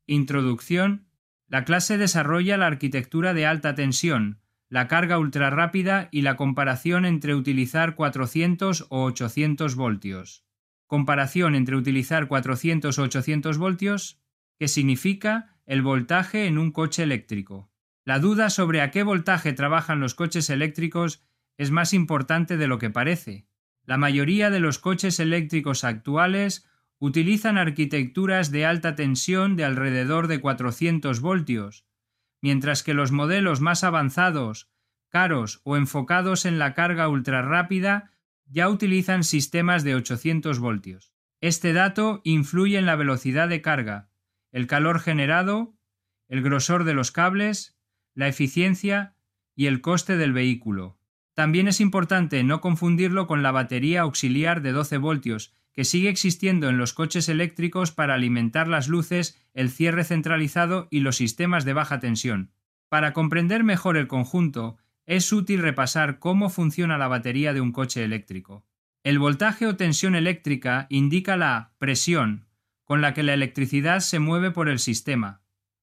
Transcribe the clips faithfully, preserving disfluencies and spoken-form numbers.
Introducción. La clase desarrolla la arquitectura de alta tensión, la carga ultrarrápida y la comparación entre utilizar cuatrocientos o ochocientos voltios. Comparación entre utilizar cuatrocientos o ochocientos voltios, que significa el voltaje en un coche eléctrico. La duda sobre a qué voltaje trabajan los coches eléctricos es más importante de lo que parece. La mayoría de los coches eléctricos actuales utilizan arquitecturas de alta tensión de alrededor de cuatrocientos voltios, mientras que los modelos más avanzados, caros o enfocados en la carga ultrarrápida ya utilizan sistemas de ochocientos voltios. Este dato influye en la velocidad de carga, el calor generado, el grosor de los cables, la eficiencia y el coste del vehículo. También es importante no confundirlo con la batería auxiliar de doce voltios, que sigue existiendo en los coches eléctricos para alimentar las luces, el cierre centralizado y los sistemas de baja tensión. Para comprender mejor el conjunto, es útil repasar cómo funciona la batería de un coche eléctrico. El voltaje o tensión eléctrica indica la presión con la que la electricidad se mueve por el sistema.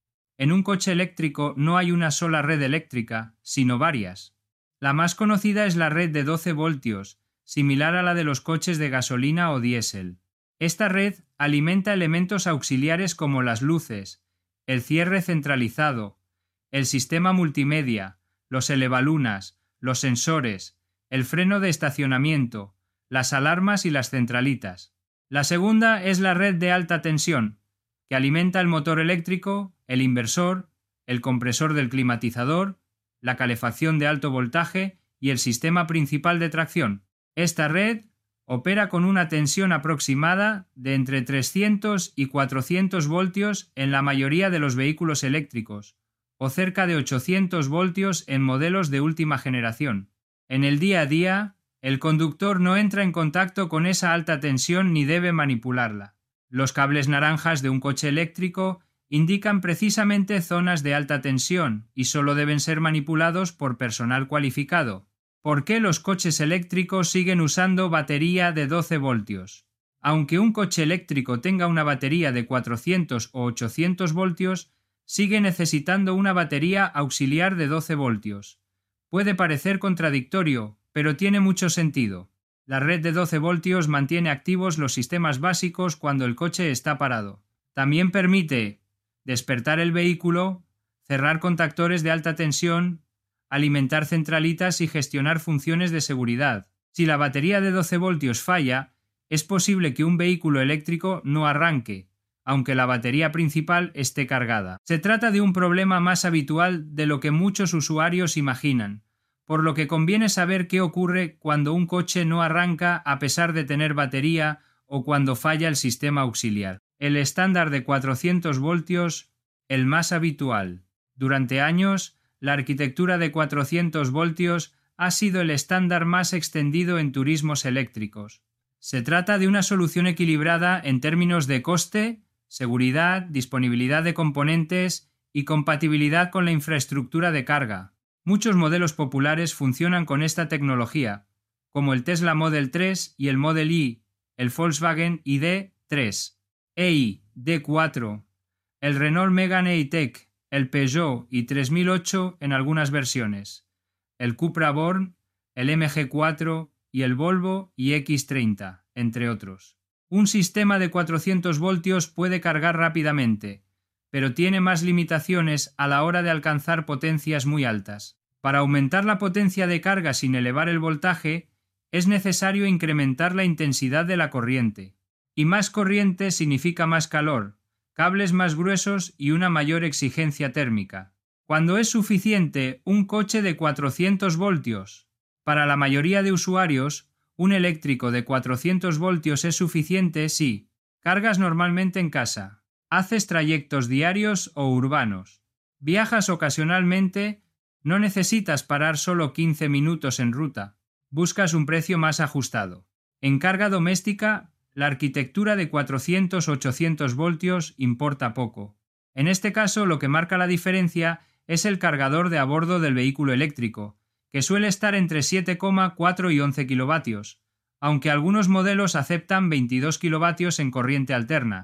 En un coche eléctrico no hay una sola red eléctrica, sino varias. La más conocida es la red de doce voltios, similar a la de los coches de gasolina o diésel. Esta red alimenta elementos auxiliares como las luces, el cierre centralizado, el sistema multimedia, los elevalunas, los sensores, el freno de estacionamiento, las alarmas y las centralitas. La segunda es la red de alta tensión, que alimenta el motor eléctrico, el inversor, el compresor del climatizador, la calefacción de alto voltaje y el sistema principal de tracción. Esta red opera con una tensión aproximada de entre trescientos y cuatrocientos voltios en la mayoría de los vehículos eléctricos, o cerca de ochocientos voltios en modelos de última generación. En el día a día, el conductor no entra en contacto con esa alta tensión ni debe manipularla. Los cables naranjas de un coche eléctrico indican precisamente zonas de alta tensión y solo deben ser manipulados por personal cualificado. ¿Por qué los coches eléctricos siguen usando batería de doce voltios? Aunque un coche eléctrico tenga una batería de cuatrocientos o ochocientos voltios, sigue necesitando una batería auxiliar de doce voltios. Puede parecer contradictorio, pero tiene mucho sentido. La red de doce voltios mantiene activos los sistemas básicos cuando el coche está parado. También permite despertar el vehículo, cerrar contactores de alta tensión, alimentar centralitas y gestionar funciones de seguridad. Si la batería de doce voltios falla, es posible que un vehículo eléctrico no arranque, aunque la batería principal esté cargada. Se trata de un problema más habitual de lo que muchos usuarios imaginan, por lo que conviene saber qué ocurre cuando un coche no arranca a pesar de tener batería o cuando falla el sistema auxiliar. El estándar de cuatrocientos voltios, el más habitual. Durante años, la arquitectura de cuatrocientos voltios ha sido el estándar más extendido en turismos eléctricos. Se trata de una solución equilibrada en términos de coste, seguridad, disponibilidad de componentes y compatibilidad con la infraestructura de carga. Muchos modelos populares funcionan con esta tecnología, como el Tesla Model tres y el Model Y, el Volkswagen I D tres, E I, D cuatro, el Renault Megane E-Tech, el Peugeot i tres mil ocho en algunas versiones, el Cupra Born, el M G cuatro y el Volvo i X treinta, entre otros. Un sistema de cuatrocientos voltios puede cargar rápidamente, pero tiene más limitaciones a la hora de alcanzar potencias muy altas. Para aumentar la potencia de carga sin elevar el voltaje, es necesario incrementar la intensidad de la corriente. Y más corriente significa más calor, cables más gruesos y una mayor exigencia térmica. ¿Cuándo es suficiente un coche de cuatrocientos voltios? Para la mayoría de usuarios, un eléctrico de cuatrocientos voltios es suficiente si cargas normalmente en casa, haces trayectos diarios o urbanos, viajas ocasionalmente, no necesitas parar solo quince minutos en ruta, buscas un precio más ajustado. En carga doméstica, la arquitectura de cuatrocientos a ochocientos voltios importa poco. En este caso, lo que marca la diferencia es el cargador de a bordo del vehículo eléctrico, que suele estar entre siete coma cuatro y once kilovatios, aunque algunos modelos aceptan veintidós kilovatios en corriente alterna,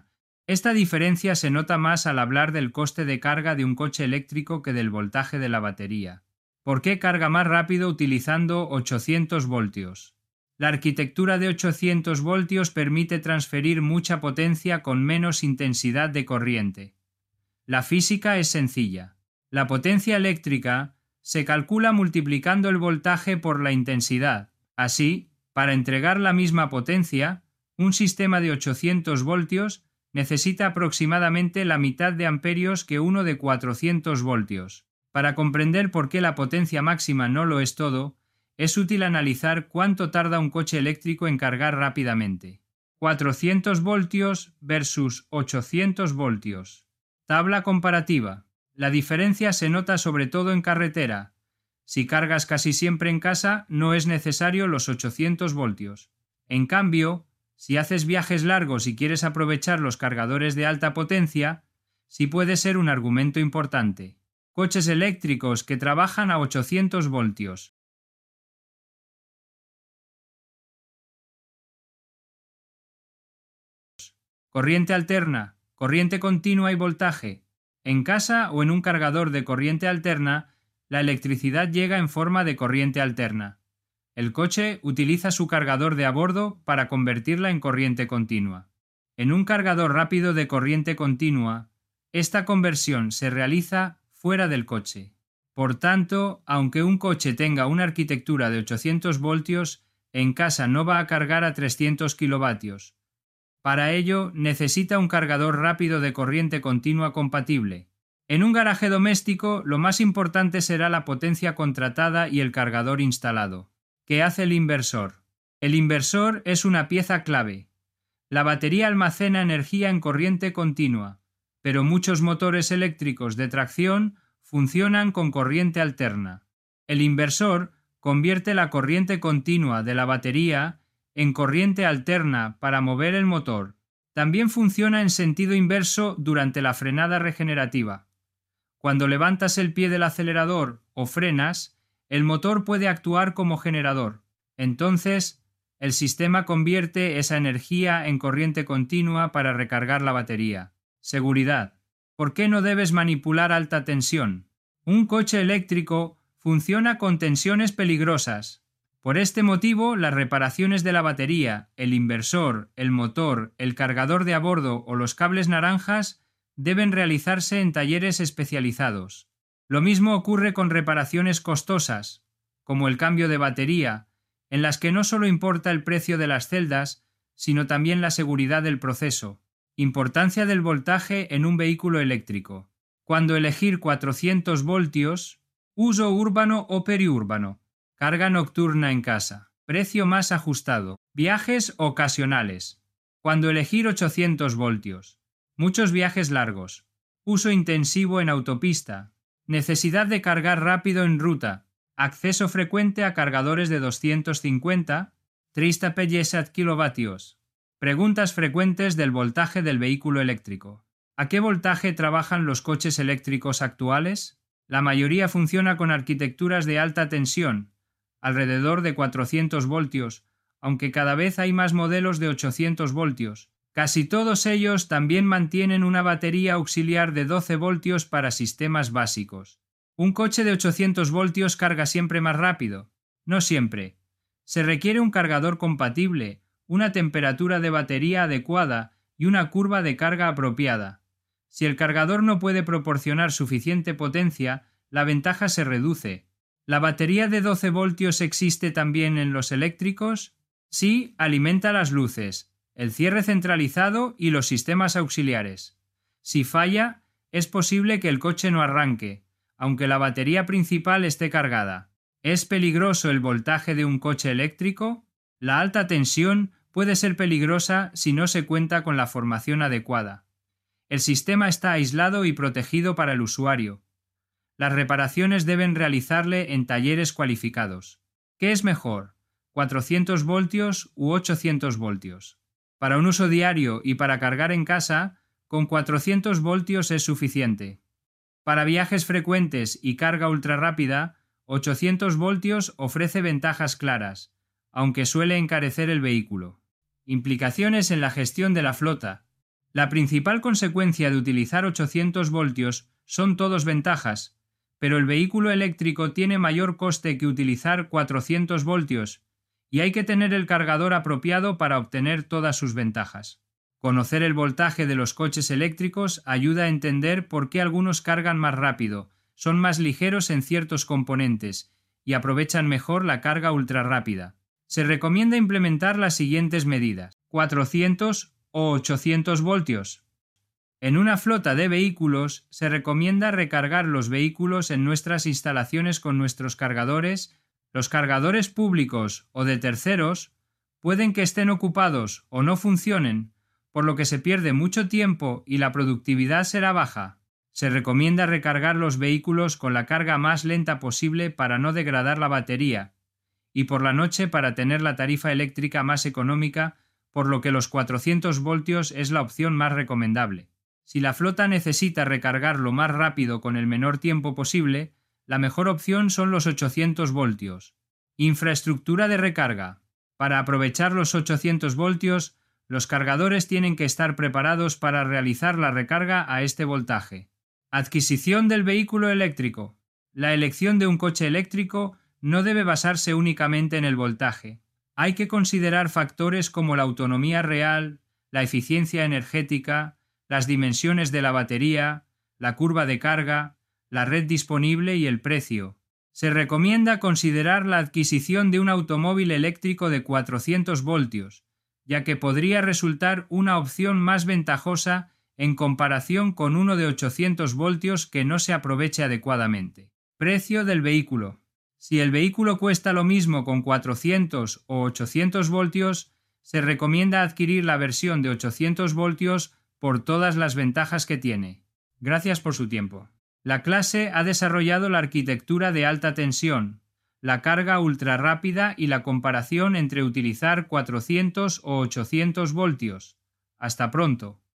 Esta diferencia se nota más al hablar del coste de carga de un coche eléctrico que del voltaje de la batería. ¿Por qué carga más rápido utilizando ochocientos voltios? La arquitectura de ochocientos voltios permite transferir mucha potencia con menos intensidad de corriente. La física es sencilla. La potencia eléctrica se calcula multiplicando el voltaje por la intensidad. Así, para entregar la misma potencia, un sistema de ochocientos voltios necesita aproximadamente la mitad de amperios que uno de cuatrocientos voltios. Para comprender por qué la potencia máxima no lo es todo, es útil analizar cuánto tarda un coche eléctrico en cargar rápidamente. cuatrocientos voltios versus ochocientos voltios. Tabla comparativa. La diferencia se nota sobre todo en carretera. Si cargas casi siempre en casa, no es necesario los ochocientos voltios. En cambio, si haces viajes largos y quieres aprovechar los cargadores de alta potencia, sí puede ser un argumento importante. Coches eléctricos que trabajan a ochocientos voltios. Corriente alterna, corriente continua y voltaje. En casa o en un cargador de corriente alterna, la electricidad llega en forma de corriente alterna. El coche utiliza su cargador de a bordo para convertirla en corriente continua. En un cargador rápido de corriente continua, esta conversión se realiza fuera del coche. Por tanto, aunque un coche tenga una arquitectura de ochocientos voltios, en casa no va a cargar a trescientos kilovatios. Para ello, necesita un cargador rápido de corriente continua compatible. En un garaje doméstico, lo más importante será la potencia contratada y el cargador instalado. ¿Qué hace el inversor? El inversor es una pieza clave. La batería almacena energía en corriente continua, pero muchos motores eléctricos de tracción funcionan con corriente alterna. El inversor convierte la corriente continua de la batería en corriente alterna para mover el motor. También funciona en sentido inverso durante la frenada regenerativa. Cuando levantas el pie del acelerador o frenas, el motor puede actuar como generador. Entonces, el sistema convierte esa energía en corriente continua para recargar la batería. Seguridad. ¿Por qué no debes manipular alta tensión? Un coche eléctrico funciona con tensiones peligrosas. Por este motivo, las reparaciones de la batería, el inversor, el motor, el cargador de a bordo o los cables naranjas deben realizarse en talleres especializados. Lo mismo ocurre con reparaciones costosas, como el cambio de batería, en las que no solo importa el precio de las celdas, sino también la seguridad del proceso. Importancia del voltaje en un vehículo eléctrico. Cuando elegir cuatrocientos voltios, uso urbano o periurbano. Carga nocturna en casa. Precio más ajustado. Viajes ocasionales. Cuando elegir ochocientos voltios. Muchos viajes largos. Uso intensivo en autopista. Necesidad de cargar rápido en ruta. Acceso frecuente a cargadores de doscientos cincuenta, trescientos cincuenta kilovatios. Preguntas frecuentes del voltaje del vehículo eléctrico. ¿A qué voltaje trabajan los coches eléctricos actuales? La mayoría funciona con arquitecturas de alta tensión, alrededor de cuatrocientos voltios, aunque cada vez hay más modelos de ochocientos voltios. Casi todos ellos también mantienen una batería auxiliar de doce voltios para sistemas básicos. ¿Un coche de ochocientos voltios carga siempre más rápido? No siempre. Se requiere un cargador compatible, una temperatura de batería adecuada y una curva de carga apropiada. Si el cargador no puede proporcionar suficiente potencia, la ventaja se reduce. ¿La batería de doce voltios existe también en los eléctricos? Sí, alimenta las luces, el cierre centralizado y los sistemas auxiliares. Si falla, es posible que el coche no arranque, aunque la batería principal esté cargada. ¿Es peligroso el voltaje de un coche eléctrico? La alta tensión puede ser peligrosa si no se cuenta con la formación adecuada. El sistema está aislado y protegido para el usuario. Las reparaciones deben realizarle en talleres cualificados. ¿Qué es mejor? ¿cuatrocientos voltios u ochocientos voltios? Para un uso diario y para cargar en casa, con cuatrocientos voltios es suficiente. Para viajes frecuentes y carga ultrarrápida, ochocientos voltios ofrece ventajas claras, aunque suele encarecer el vehículo. Implicaciones en la gestión de la flota. La principal consecuencia de utilizar ochocientos voltios son todos ventajas, pero el vehículo eléctrico tiene mayor coste que utilizar cuatrocientos voltios, y hay que tener el cargador apropiado para obtener todas sus ventajas. Conocer el voltaje de los coches eléctricos ayuda a entender por qué algunos cargan más rápido, son más ligeros en ciertos componentes y aprovechan mejor la carga ultrarrápida. Se recomienda implementar las siguientes medidas: cuatrocientos o ochocientos voltios. En una flota de vehículos se recomienda recargar los vehículos en nuestras instalaciones con nuestros cargadores. Los cargadores públicos o de terceros pueden que estén ocupados o no funcionen, por lo que se pierde mucho tiempo y la productividad será baja. Se recomienda recargar los vehículos con la carga más lenta posible para no degradar la batería, y por la noche para tener la tarifa eléctrica más económica, por lo que los cuatrocientos voltios es la opción más recomendable. Si la flota necesita recargarlo más rápido con el menor tiempo posible, la mejor opción son los ochocientos voltios. Infraestructura de recarga. Para aprovechar los ochocientos voltios, los cargadores tienen que estar preparados para realizar la recarga a este voltaje. Adquisición del vehículo eléctrico. La elección de un coche eléctrico no debe basarse únicamente en el voltaje. Hay que considerar factores como la autonomía real, la eficiencia energética, las dimensiones de la batería, la curva de carga, la red disponible y el precio. Se recomienda considerar la adquisición de un automóvil eléctrico de cuatrocientos voltios, ya que podría resultar una opción más ventajosa en comparación con uno de ochocientos voltios que no se aproveche adecuadamente. Precio del vehículo. Si el vehículo cuesta lo mismo con cuatrocientos o ochocientos voltios, se recomienda adquirir la versión de ochocientos voltios por todas las ventajas que tiene. Gracias por su tiempo. La clase ha desarrollado la arquitectura de alta tensión, la carga ultrarrápida y la comparación entre utilizar cuatrocientos o ochocientos voltios. Hasta pronto.